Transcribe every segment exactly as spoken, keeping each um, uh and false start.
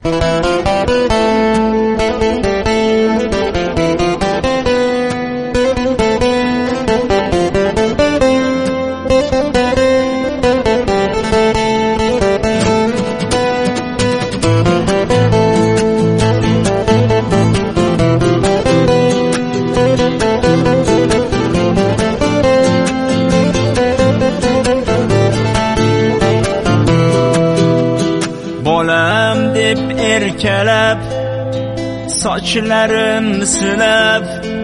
Bolam deb erkalab, sochlarim silab,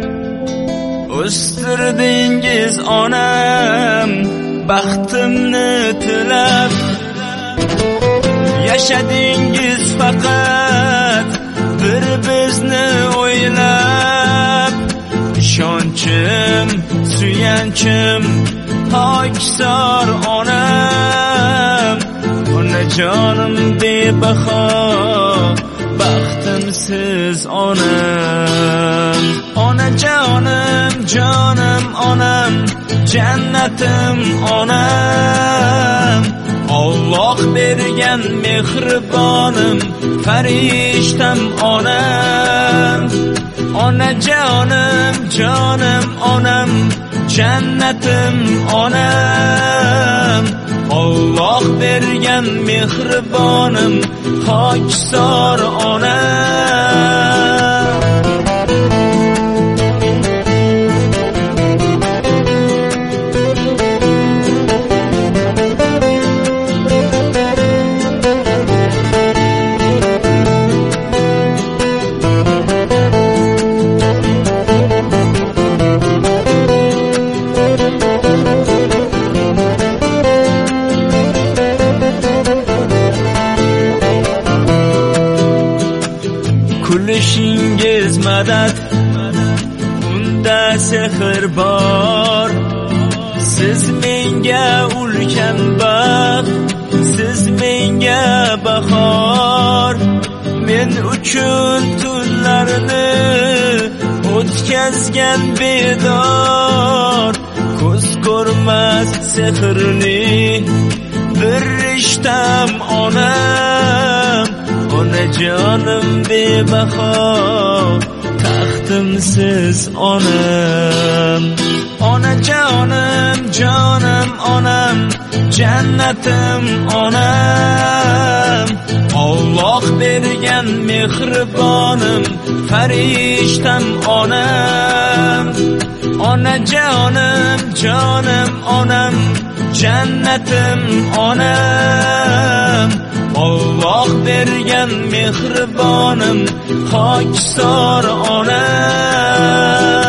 o'stirdingiz onam, baxtimni tilab. Yashadingiz faqat bir bizni o'ylab. Ishonchim, suyanchim, pokisor onam. Onajonim bebaho, baxtimsiz onam. Onajonim, jonim onam, jannatim onam. Alloh bergan mehribonim, farishtam onam. Onajonim, jonim onam, jannatim onam. Alloh bergan mehribonim, pokisor onam. Kulishingiz madad, unda sehr bor. Siz menga ulkan baxt, siz menga bahor. Men uchun tunlarni o'tkazgan bedor. Ko'z ko'rmas sehrli bir rishtam onam. Onajonim bebaho, taxtimsiz onam. Onajonim, jonim onam, jannatim onam. Alloh bergan mehribonim, farishtam onam. Onajonim, jonim onam, jannatim onam. Alloh bergan mehribonim, pokisor onam.